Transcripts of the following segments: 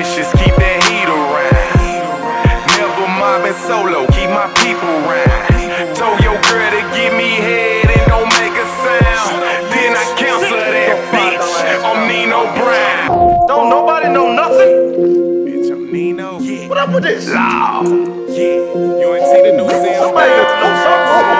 dishes, keep that heat around. Never mobbing solo, keep my people round. Told your girl to give me head and don't make a sound. Then I cancel that bitch, I'm Nino Brown. Don't nobody know nothing? Bitch, I'm Nino. Yeah. What up with this? Loud. Yeah, you ain't see the new sound. Somebody know something.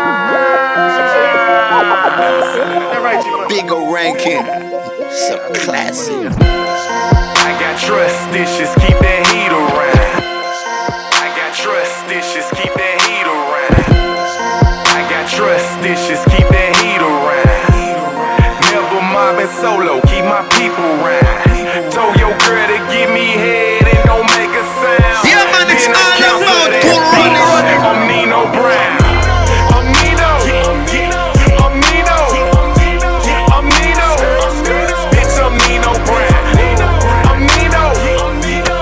That right, G-Man. Big ol' ranking, so classic. I got trust dishes, keep that heat around. I got trust dishes, keep that heat around. I got trust dishes, keep that heat around. Never mobbing solo, keep my people round. Told your girl to give me head and don't make a sound. Yeah, man, it's Then I all cancel about that Cool bitch. Running. I'm Nino Brown. I'm Nino. I'm Nino. I'm Nino. Bitch, I'm Nino Brown. I'm Nino. I'm Nino.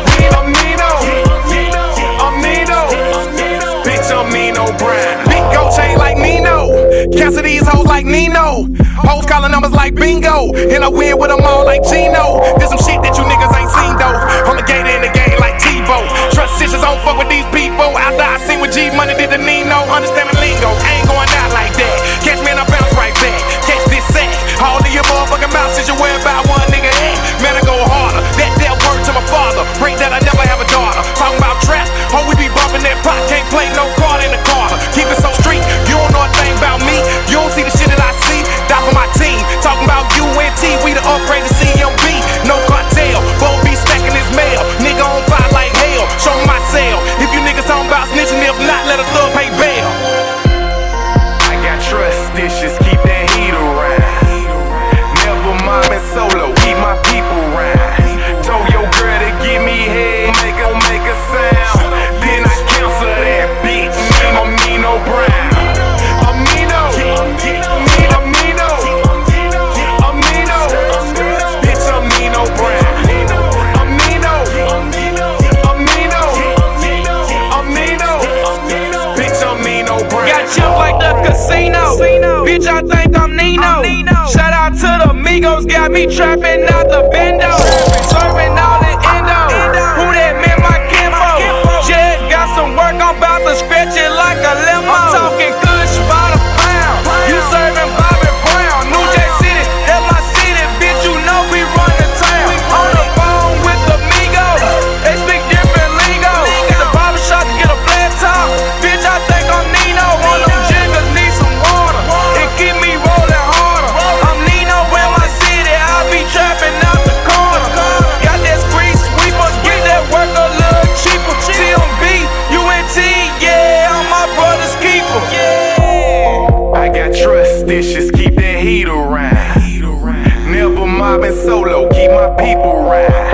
I'm Nino. Bitch, I'm Nino Brown. Big gold chain like Nino. Cancel these hoes like Nino. Hoes calling numbers like bingo. And I win with them all like Gino. There's some shit that you niggas ain't seen though. I'm a gator in the game like TiVo. Trust issues, don't fuck with these people. After I seen what G Money did to Nino. Understand the lingo, I ain't going out like that. Catch me and I bounce right back. Catch this sack. All of your motherfucking mouth since you worry about one nigga head. Man, I go harder. That word to my father. Pray that I never have a daughter. Talking about trap. Oh, we be bumping that pot. Can't play no card in the corner. Keep it so street. You don't know a thing about me. You don't see the shit that I see. Die for my team. Talking about UNT. We the upgrade to CMB. No cartel. Won't be stacking his mail. Nigga on fire like hell. Show me my cell. If you niggas talking about snitching, if not, let a thug pay bail. I got trust dishes. Keep that heat around. Never mobbing solo. Keep my people round. Told your girl to give me head. Make a sound. Then I cancel that bitch. I'm Nino Brown. I'm Nino. I'm Nino. I'm Nino. Bitch, I'm Nino Brown. I'm Nino. I'm Nino. I'm Nino. Bitch, I'm Nino Brown. Got chilled like the casino. Bitch, I think I'm Nino. Shout out to the Migos, got me trapping out the bendo. Serving all the endo. Who that man, my kinfo? Jed got some work, I'm about to scratch it like a limo. I'm talking kush by the pound. You serving Bobby Brown. New Jack City, that's my city. Bitch, you know we run the town. On the phone with the Migos. They speak different lingo. At the barbershop to get a flat top. Bitch, I think I'm Nino. One of them jiggers need some water. It keep me rolling harder. I'm Nino in my city. I be trapping out the corner. Got that street sweeper. Get that work a little cheaper. TMB, UNT, yeah, I'm my brother's keeper. I got trust dishes, keep that heat around. Never mobbing solo, keep my people round.